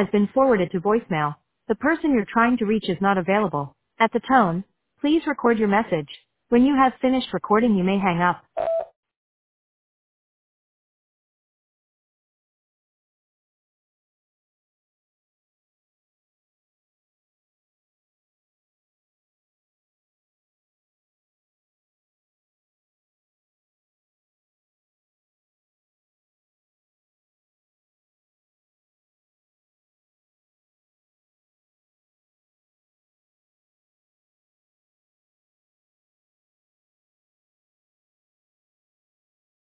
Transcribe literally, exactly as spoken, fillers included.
has been forwarded to voicemail. The person you're trying to reach is not available. At the tone, please record your message. When you have finished recording, you may hang up.